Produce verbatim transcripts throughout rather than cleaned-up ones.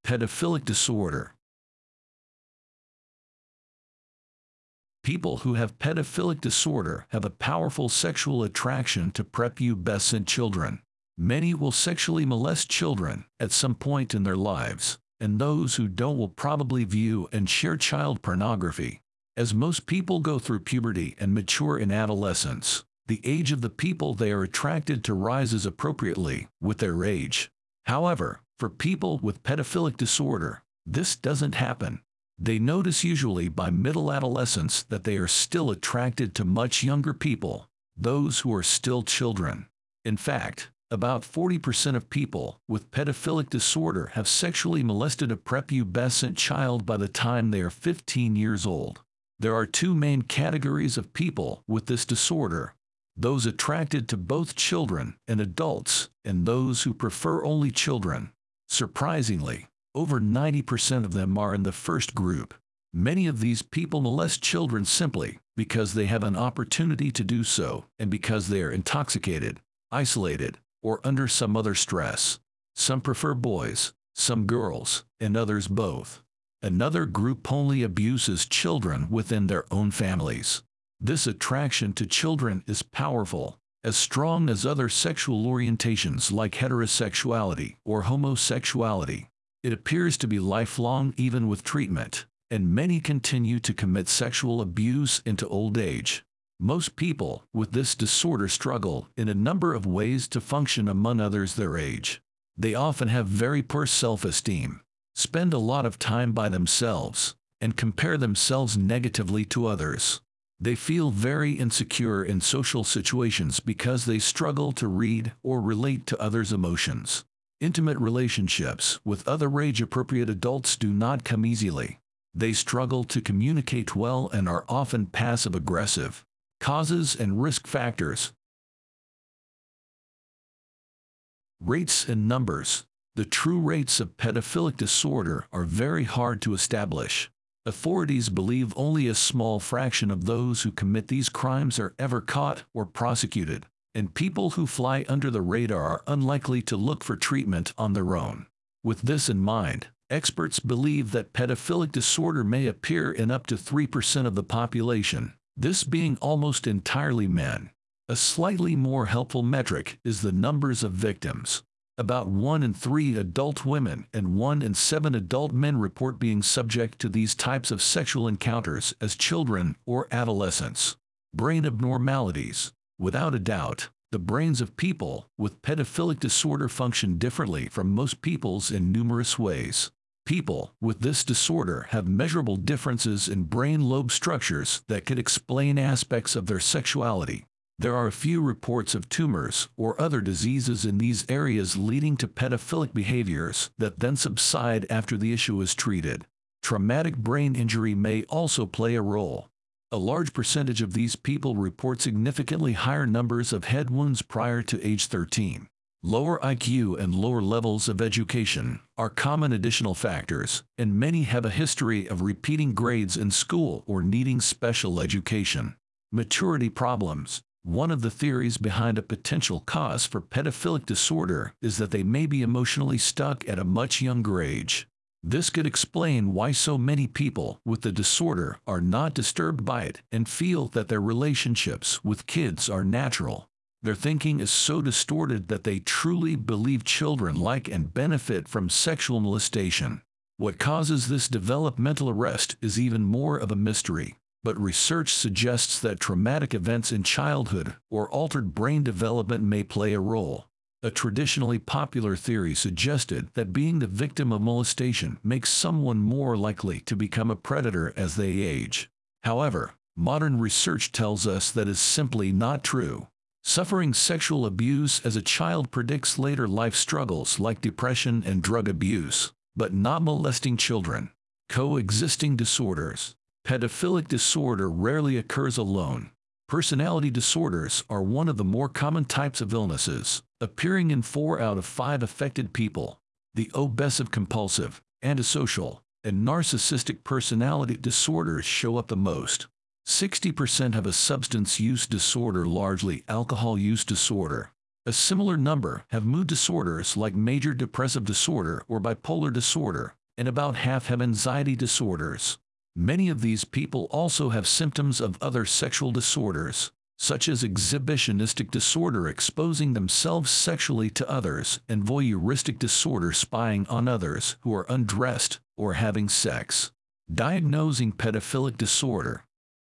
Pedophilic disorder. People who have pedophilic disorder have a powerful sexual attraction to prepubescent children. Many will sexually molest children at some point in their lives, and those who don't will probably view and share child pornography. As most people go through puberty and mature in adolescence, the age of the people they are attracted to rises appropriately with their age. However, for people with pedophilic disorder, this doesn't happen. They notice usually by middle adolescence that they are still attracted to much younger people, those who are still children. In fact, about forty percent of people with pedophilic disorder have sexually molested a prepubescent child by the time they are fifteen years old. There are two main categories of people with this disorder: those attracted to both children and adults, and those who prefer only children. Surprisingly, over ninety percent of them are in the first group. Many of these people molest children simply because they have an opportunity to do so and because they are intoxicated, isolated, or under some other stress. Some prefer boys, some girls, and others both. Another group only abuses children within their own families. This attraction to children is powerful, as strong as other sexual orientations like heterosexuality or homosexuality. It appears to be lifelong even with treatment, and many continue to commit sexual abuse into old age. Most people with this disorder struggle in a number of ways to function, among others their age. They often have very poor self-esteem, spend a lot of time by themselves, and compare themselves negatively to others. They feel very insecure in social situations because they struggle to read or relate to others' emotions. Intimate relationships with other age-appropriate adults do not come easily. They struggle to communicate well and are often passive-aggressive. Causes and risk factors. Rates and numbers. The true rates of pedophilic disorder are very hard to establish. Authorities believe only a small fraction of those who commit these crimes are ever caught or prosecuted, and people who fly under the radar are unlikely to look for treatment on their own. With this in mind, experts believe that pedophilic disorder may appear in up to three percent of the population, this being almost entirely men. A slightly more helpful metric is the numbers of victims. About one in three adult women and one in seven adult men report being subject to these types of sexual encounters as children or adolescents. Brain abnormalities. Without a doubt, the brains of people with pedophilic disorder function differently from most people's in numerous ways. People with this disorder have measurable differences in brain lobe structures that could explain aspects of their sexuality. There are a few reports of tumors or other diseases in these areas leading to pedophilic behaviors that then subside after the issue is treated. Traumatic brain injury may also play a role. A large percentage of these people report significantly higher numbers of head wounds prior to age thirteen. Lower I Q and lower levels of education are common additional factors, and many have a history of repeating grades in school or needing special education. Maturity problems. One of the theories behind a potential cause for pedophilic disorder is that they may be emotionally stuck at a much younger age. This could explain why so many people with the disorder are not disturbed by it and feel that their relationships with kids are natural. Their thinking is so distorted that they truly believe children like and benefit from sexual molestation. What causes this developmental arrest is even more of a mystery, but research suggests that traumatic events in childhood or altered brain development may play a role. A traditionally popular theory suggested that being the victim of molestation makes someone more likely to become a predator as they age. However, modern research tells us that is simply not true. Suffering sexual abuse as a child predicts later life struggles like depression and drug abuse, but not molesting children. Coexisting disorders. Pedophilic disorder rarely occurs alone. Personality disorders are one of the more common types of illnesses, appearing in four out of five affected people. The obsessive-compulsive, antisocial, and narcissistic personality disorders show up the most. sixty percent have a substance use disorder, largely alcohol use disorder. A similar number have mood disorders like major depressive disorder or bipolar disorder, and about half have anxiety disorders. Many of these people also have symptoms of other sexual disorders, such as exhibitionistic disorder exposing themselves sexually to others and voyeuristic disorder spying on others who are undressed or having sex. Diagnosing pedophilic disorder.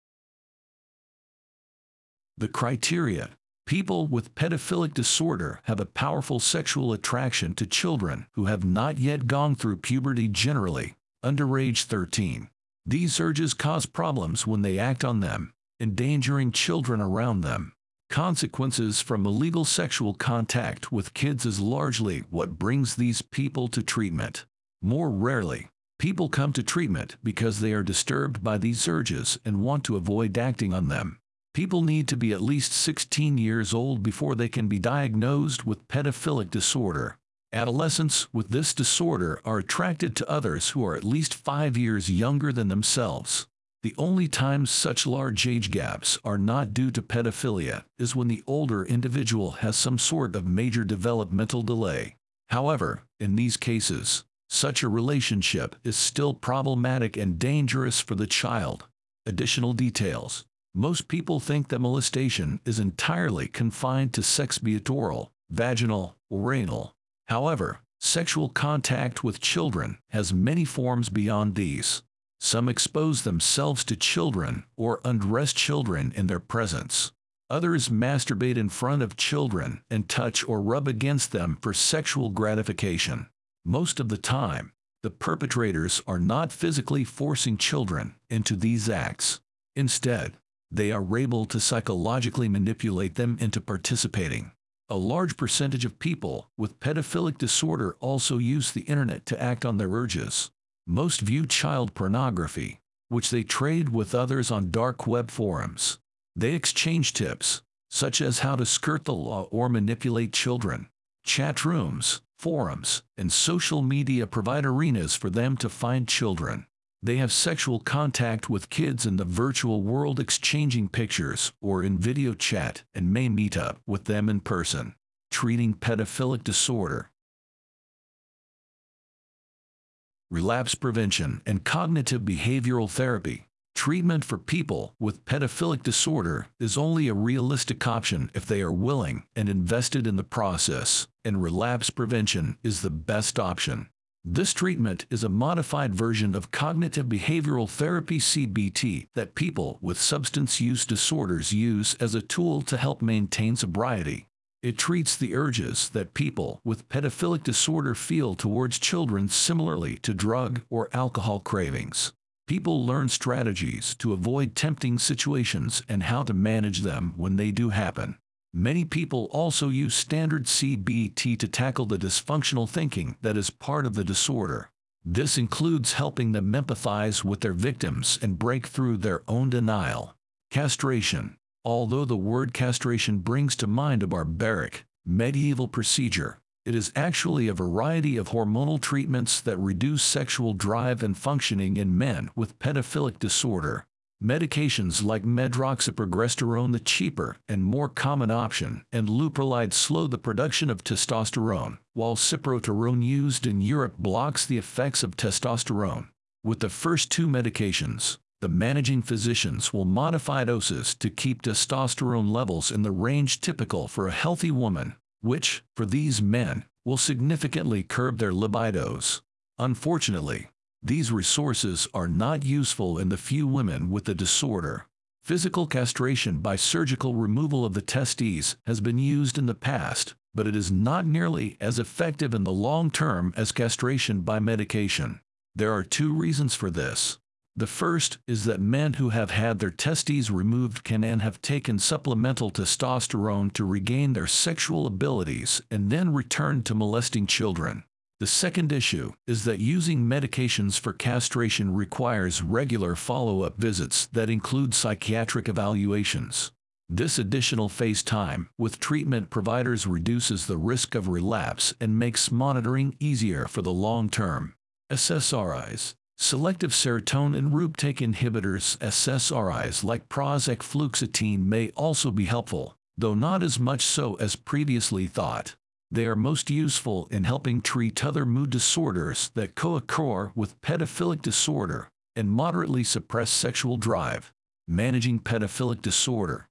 The criteria. People with pedophilic disorder have a powerful sexual attraction to children who have not yet gone through puberty, generally under age thirteen. These urges cause problems when they act on them, endangering children around them. Consequences from illegal sexual contact with kids is largely what brings these people to treatment. More rarely, people come to treatment because they are disturbed by these urges and want to avoid acting on them. People need to be at least sixteen years old before they can be diagnosed with pedophilic disorder. Adolescents with this disorder are attracted to others who are at least five years younger than themselves. The only times such large age gaps are not due to pedophilia is when the older individual has some sort of major developmental delay. However, in these cases, such a relationship is still problematic and dangerous for the child. Additional details. Most people think that molestation is entirely confined to sex, be it oral, vaginal, or anal. However, sexual contact with children has many forms beyond these. Some expose themselves to children or undress children in their presence. Others masturbate in front of children and touch or rub against them for sexual gratification. Most of the time, the perpetrators are not physically forcing children into these acts. Instead, they are able to psychologically manipulate them into participating. A large percentage of people with pedophilic disorder also use the internet to act on their urges. Most view child pornography, which they trade with others on dark web forums. They exchange tips, such as how to skirt the law or manipulate children. Chat rooms, forums, and social media provide arenas for them to find children. They have sexual contact with kids in the virtual world, exchanging pictures or in video chat, and may meet up with them in person. Treating pedophilic disorder. Relapse prevention and cognitive behavioral therapy. Treatment for people with pedophilic disorder is only a realistic option if they are willing and invested in the process, and relapse prevention is the best option. This treatment is a modified version of cognitive behavioral therapy C B T that people with substance use disorders use as a tool to help maintain sobriety. It treats the urges that people with pedophilic disorder feel towards children similarly to drug or alcohol cravings. People learn strategies to avoid tempting situations and how to manage them when they do happen. Many people also use standard C B T to tackle the dysfunctional thinking that is part of the disorder. This includes helping them empathize with their victims and break through their own denial. Castration. Although the word castration brings to mind a barbaric, medieval procedure, it is actually a variety of hormonal treatments that reduce sexual drive and functioning in men with pedophilic disorder. Medications like medroxyprogesterone, the cheaper and more common option, and leuprolide slow the production of testosterone, while cyproterone used in Europe blocks the effects of testosterone. With the first two medications, the managing physicians will modify doses to keep testosterone levels in the range typical for a healthy woman, which, for these men, will significantly curb their libidos. Unfortunately, these resources are not useful in the few women with the disorder. Physical castration by surgical removal of the testes has been used in the past, but it is not nearly as effective in the long term as castration by medication. There are two reasons for this. The first is that men who have had their testes removed can and have taken supplemental testosterone to regain their sexual abilities and then return to molesting children. The second issue is that using medications for castration requires regular follow-up visits that include psychiatric evaluations. This additional face time with treatment providers reduces the risk of relapse and makes monitoring easier for the long term. S S R Is. Selective serotonin reuptake inhibitors S S R Is like Prozac fluoxetine may also be helpful, though not as much so as previously thought. They are most useful in helping treat other mood disorders that co-occur with pedophilic disorder and moderately suppressed sexual drive. Managing pedophilic disorder.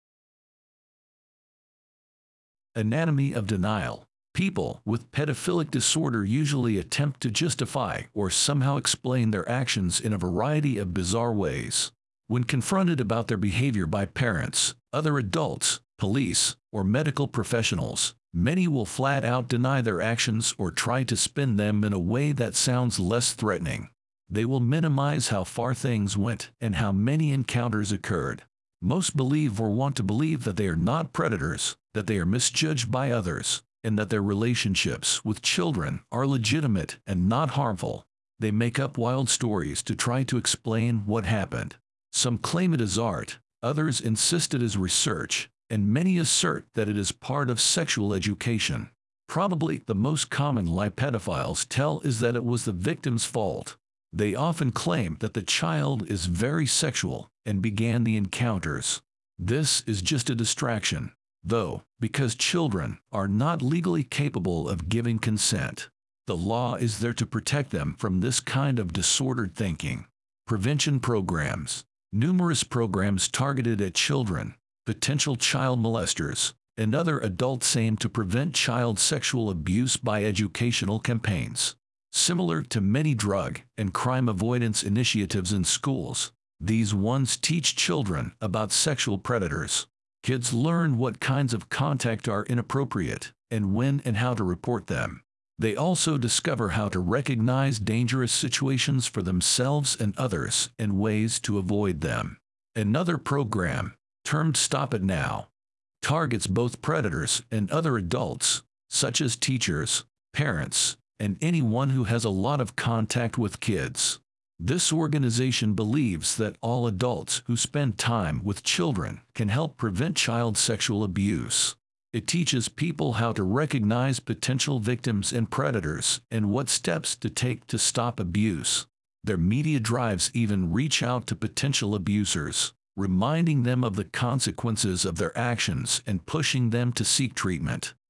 Anatomy of denial. People with pedophilic disorder usually attempt to justify or somehow explain their actions in a variety of bizarre ways. When confronted about their behavior by parents, other adults, police, or medical professionals, many will flat out deny their actions or try to spin them in a way that sounds less threatening. They will minimize how far things went and how many encounters occurred. Most believe or want to believe that they are not predators, that they are misjudged by others, and that their relationships with children are legitimate and not harmful. They make up wild stories to try to explain what happened. Some claim it is art, others insist it is research, and many assert that it is part of sexual education. Probably the most common lie pedophiles tell is that it was the victim's fault. They often claim that the child is very sexual and began the encounters. This is just a distraction, though, because children are not legally capable of giving consent. The law is there to protect them from this kind of disordered thinking. Prevention programs. Numerous programs targeted at children, potential child molesters, and other adults aim to prevent child sexual abuse by educational campaigns. Similar to many drug and crime avoidance initiatives in schools, these ones teach children about sexual predators. Kids learn what kinds of contact are inappropriate and when and how to report them. They also discover how to recognize dangerous situations for themselves and others and ways to avoid them. Another program, termed Stop It Now, targets both predators and other adults, such as teachers, parents, and anyone who has a lot of contact with kids. This organization believes that all adults who spend time with children can help prevent child sexual abuse. It teaches people how to recognize potential victims and predators and what steps to take to stop abuse. Their media drives even reach out to potential abusers, reminding them of the consequences of their actions and pushing them to seek treatment.